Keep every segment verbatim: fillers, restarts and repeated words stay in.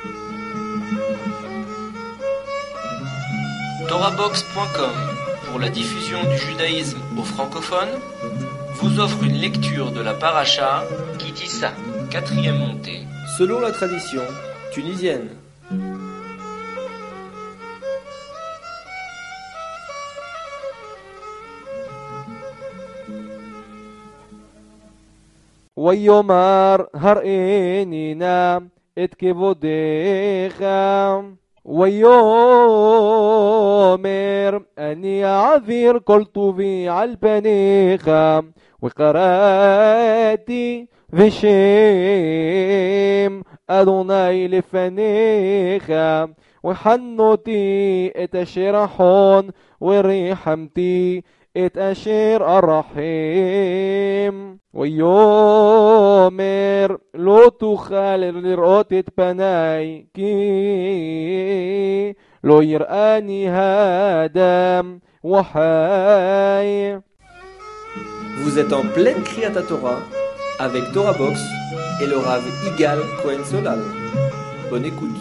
Torahbox point com, pour la diffusion du judaïsme aux francophones, vous offre une lecture de la paracha Kitissa, quatrième montée, selon la tradition tunisienne. ויאמר הראיני נא את כבודך ויאמר אני אעביר כל טובי על פניך וקראתי בשם אדוני לפניך וחנותי את אשר אחון וריחמתי את אשר ארחם ויאמר לא תוכל לראות את פניי כי לא יראני האדם וחי. Vous êtes en pleine Kriyat Torah avec Torahbox et le Rav Igal Cohen Solal. Bonne écoute.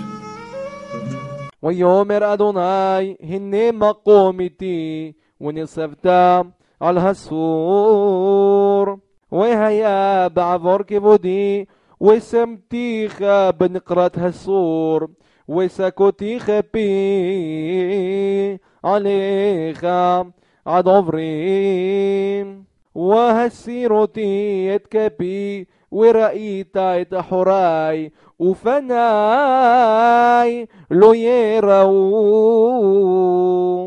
ויאמר אדוני הנה מקום איתי ונצבת על הסור והיה בעבור כבודי ושמתיך בנקרת הסור וסקותיך פי עליך עד עוברים והסיר אותי את כפי וראית את אחורי ופניי לא יראו.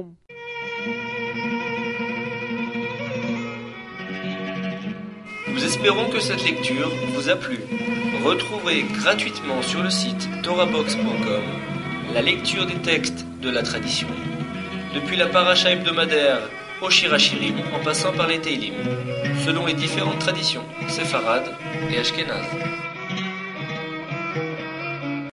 Nous espérons que cette lecture vous a plu. Retrouvez gratuitement sur le site torahbox point com la lecture des textes de la tradition, depuis la paracha hebdomadaire au Shirachirim en passant par les Teilim, selon les différentes traditions séfarades et ashkénazes.